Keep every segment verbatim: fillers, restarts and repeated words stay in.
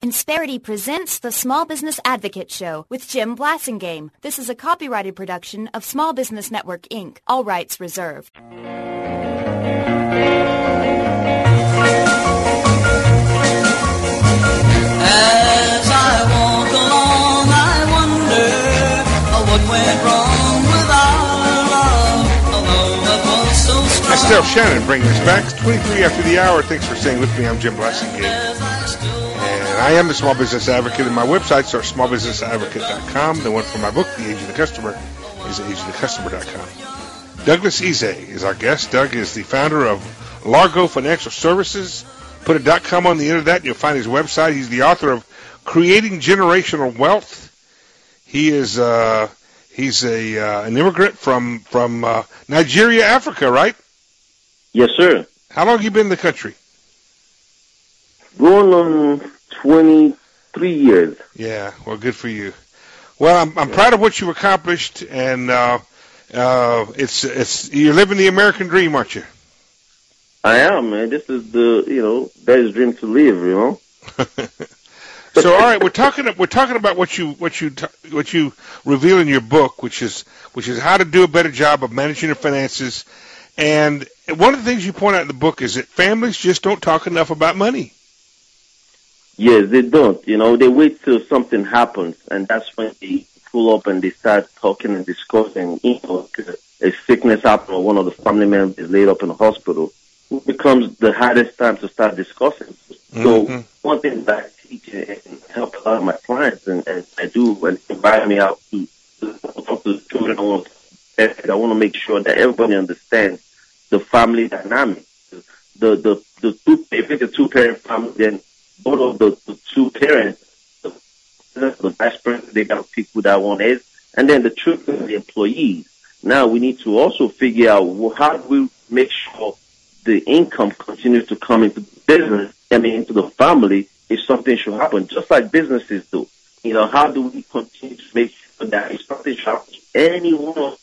Insperity presents the Small Business Advocate Show with Jim Blasingame. This is a copyrighted production of Small Business Network, Incorporated. All rights reserved. As I walk along, I wonder what went wrong with our love, although it was so strong. Estelle Shannon bringing us back. It's twenty-three after the hour. Thanks for staying with me. I'm Jim Blasingame. And I am the Small Business Advocate, and my websites are small business advocate dot com. The one for my book, The Age of the Customer, is age of the customer dot com. Douglas Eze is our guest. Doug is the founder of Largo Financial Services. Put a .com on the end of that, and you'll find his website. He's the author of Creating Generational Wealth. He is uh, he's a uh, an immigrant from from uh, Nigeria, Africa, right? Yes, sir. How long have you been in the country? Going on twenty-three years. Yeah, well, good for you. Well, I'm I'm proud of what you've accomplished, and uh, uh, it's it's you're living the American dream, aren't you? I am, man. This is the you know best dream to live, you know. So, all right, we're talking we're talking about what you what you what you reveal in your book, which is which is how to do a better job of managing your finances. And one of the things you point out in the book is that families just don't talk enough about money. Yes, they don't. You know, they wait till something happens, and that's when they pull up and they start talking and discussing. You know, a sickness happens or one of the family members is laid up in the hospital. It becomes the hardest time to start discussing. So mm-hmm. one thing that I teach and help a lot of my clients, and, and I do, when they invite me out to, to talk to the children, I want to, I want to make sure that everybody understands the family dynamic. The the the two, if it's a two-parent family, then both of the, the two parents, the, the vice president, they got to pick who that one is, and then the children, the employees. Now we need to also figure out well, how do we make sure the income continues to come into the business, I mean, into the family, if something should happen, just like businesses do. You know, how do we continue to make sure that if something should happen to anyone of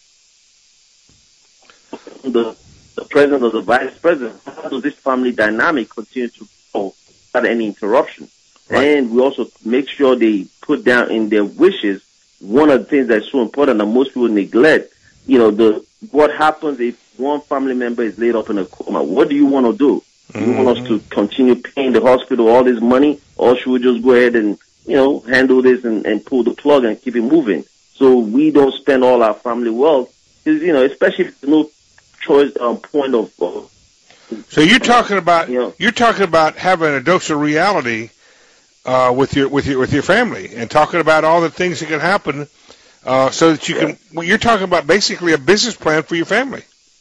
the, the president or the vice president, how does this family dynamic continue to grow without any interruption? Right. And we also make sure they put down in their wishes one of the things that's so important that most people neglect, you know, the what happens if one family member is laid up in a coma? What do you want to do? Do you mm-hmm. want us to continue paying the hospital all this money, or should we just go ahead and, you know, handle this and, and pull the plug and keep it moving so we don't spend all our family wealth? Because, you know, especially if there's no choice um, point of. Uh, so you're talking about you know, you're talking about having a dose of reality uh, with your with your with your family and talking about all the things that can happen. Uh, so that you can, well, you're talking about basically a business plan for your family.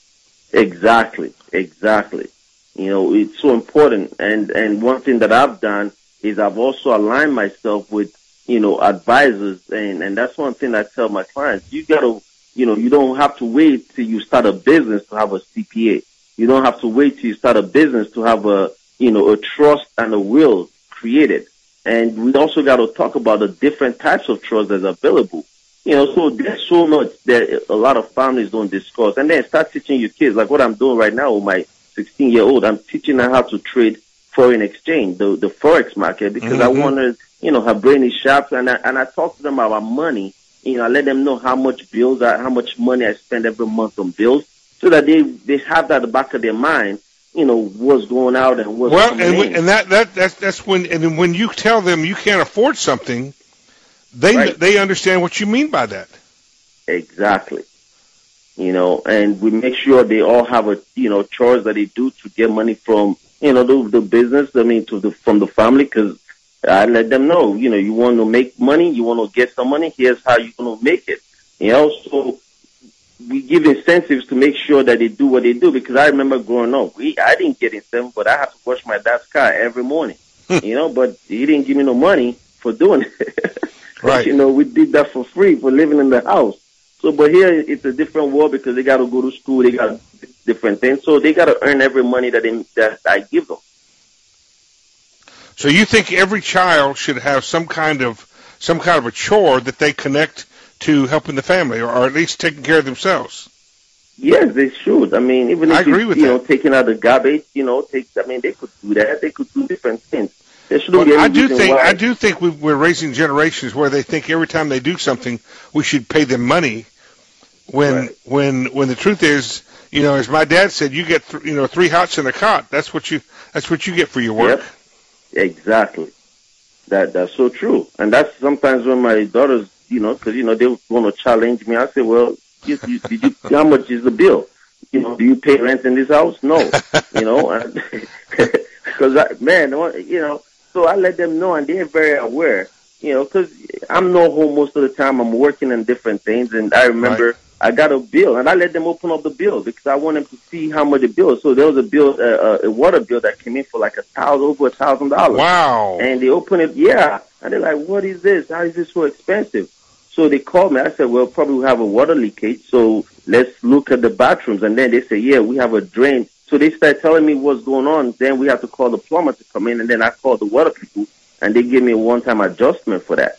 Exactly, exactly. You know, it's so important. And, and one thing that I've done is I've also aligned myself with, you know, advisors. And, and that's one thing I tell my clients. You got to, you know, you don't have to wait till you start a business to have a C P A. You don't have to wait till you start a business to have a, you know, a trust and a will created. And we also got to talk about the different types of trusts that's available. You know, so there's so much that a lot of families don't discuss. And then start teaching your kids, like what I'm doing right now with my sixteen-year-old. I'm teaching her how to trade foreign exchange, the the forex market, because mm-hmm. I want her, you know, her brain is sharp. And I, and I talk to them about money. You know, I let them know how much bills, I, how much money I spend every month on bills, so that they, they have that at the back of their mind, you know, what's going out and what's well, coming and, in. and that, that that's, that's when, and when you tell them you can't afford something, They right. they understand what you mean by that. Exactly. You know, and we make sure they all have a, you know, chores that they do to get money from, you know, the, the business, I mean, to the, from the family, because I let them know, you know, you want to make money, you want to get some money, here's how you're going to make it. You know, so we give incentives to make sure that they do what they do, because I remember growing up, we, I didn't get incentives, but I had to wash my dad's car every morning, you know, but he didn't give me no money for doing it. Right. You know, we did that for free for living in the house. So, but here it's a different world because they got to go to school, they got different things, so they got to earn every money that they, that I give them. So you think every child should have some kind of some kind of a chore that they connect to helping the family, or, or at least taking care of themselves? Yes, they should. I mean, even if I agree it's, with you that. know, taking out the garbage, you know, take. I mean, they could do that. They could do different things. There shouldn't But be any I do reason think why. I do think we, we're raising generations where they think every time they do something, we should pay them money. When Right. when when the truth is, you know, as my dad said, you get th- you know three hots in a cot. That's what you that's what you get for your work. Yep. Exactly. That that's so true. And that's sometimes when my daughters, you know, because you know they want to challenge me. I say, well, you, you, did you, how much is the bill? You know, do you pay rent in this house? No. You know, because man, you know. So I let them know, and they're very aware. You know, because I'm not home most of the time. I'm working on different things, and I remember. Right. I got a bill, and I let them open up the bill because I want them to see how much the bill is. So there was a bill, uh, a water bill that came in for like a thousand, over a thousand dollars. Wow. And they open it, yeah, and they're like, "What is this? How is this so expensive?" So they called me. I said, "Well, probably we have a water leakage. So let's look at the bathrooms." And then they say, "Yeah, we have a drain." So they start telling me what's going on. Then we have to call the plumber to come in, and then I called the water people, and they gave me a one-time adjustment for that.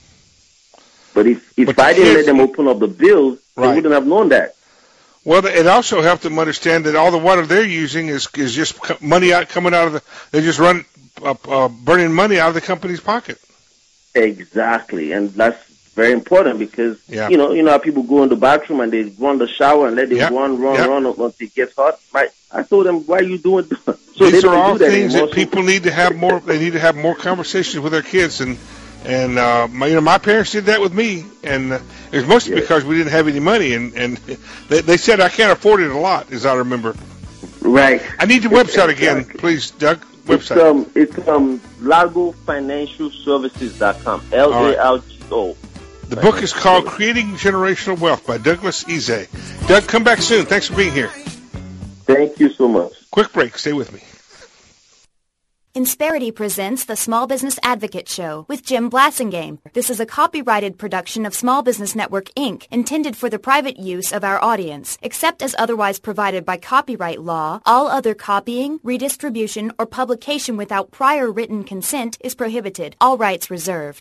But if if But I the didn't let kids- them open up the bills, Right. they wouldn't have known that. Well, it also helped them understand that all the water they're using is is just co- money out coming out of the. They just run uh, uh, burning money out of the company's pocket. Exactly, and that's very important because Yeah. you know you know how people go in the bathroom and they run the shower and let it Yep. run run Yep. run until it gets hot. My, I told them, why are you doing that? So These they are don't all do that things anymore. that people need to have more. They need to have more conversations with their kids, and and uh, my, you know my parents did that with me, and uh, it was mostly Yes. because we didn't have any money, and and they, they said I can't afford it a lot, as I remember. Right. I need your website again, Exactly. please, Doug. It's Website. um it's um Largo Financial Services dot com. L A R G O. The book is called Creating Generational Wealth by Douglas Eze. Doug, come back soon. Thanks for being here. Thank you so much. Quick break. Stay with me. Insperity presents the Small Business Advocate Show with Jim Blassingame. This is a copyrighted production of Small Business Network, Incorporated, intended for the private use of our audience. Except as otherwise provided by copyright law, all other copying, redistribution, or publication without prior written consent is prohibited. All rights reserved.